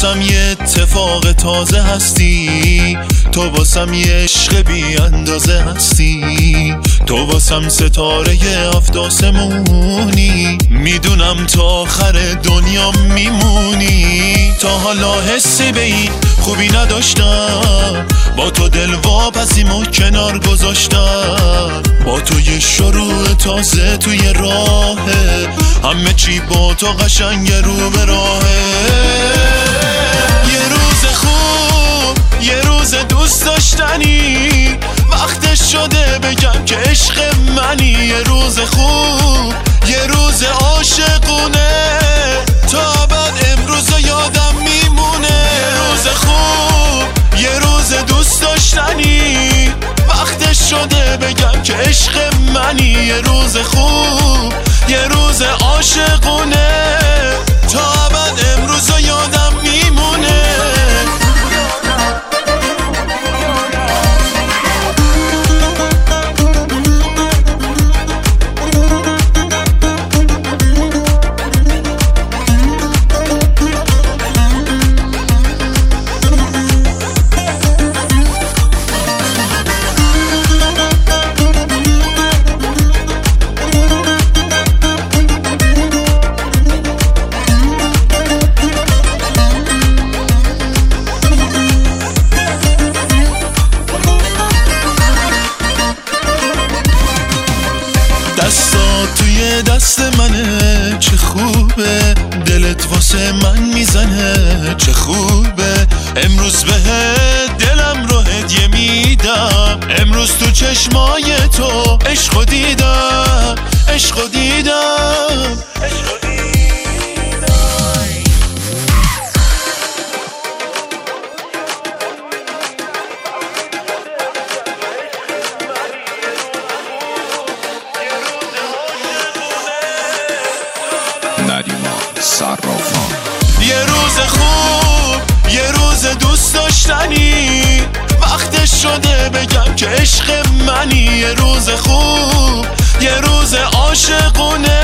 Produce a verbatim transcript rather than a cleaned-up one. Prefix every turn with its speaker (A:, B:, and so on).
A: واسم یه اتفاق تازه هستی، تو واسم یه عشق بی اندازه هستی، تو واسم ستاره هفت آسمونی، میدونم تا آخر دنیا میمونی. تا حالا حسی به این خوبی نداشتم، با تو دل واپسیمو کنار گذاشتم، با تو یه شروع تازه توی راهه، همه چی با تو قشنگ رو به راهه. یه روز خوب، یه روز دوست داشتنی، وقتش شده بگم که عشق منی. یه روز خوب، یه روز عاشقونه، تا بعد امروز یادم میمونه. یه روز خوب، یه روز دوست داشتنی، وقتش شده بگم که عشق منی. یه روز خوب، یه روز عاشقونه، تا بعد امروز یادم میمونه. دستا توی دست منه، چه خوبه دلت واسه من میزنه، چه خوبه امروز بهت دلم رو هدیه میدم. امروز تو چشمای تو عشقو دیدم، عشقو دیدم، عشقو دیدم. یه روز خوب، یه روز دوست داشتنی، وقتش شده بگم که عشق منی. یه روز خوب، یه روز عاشقونه،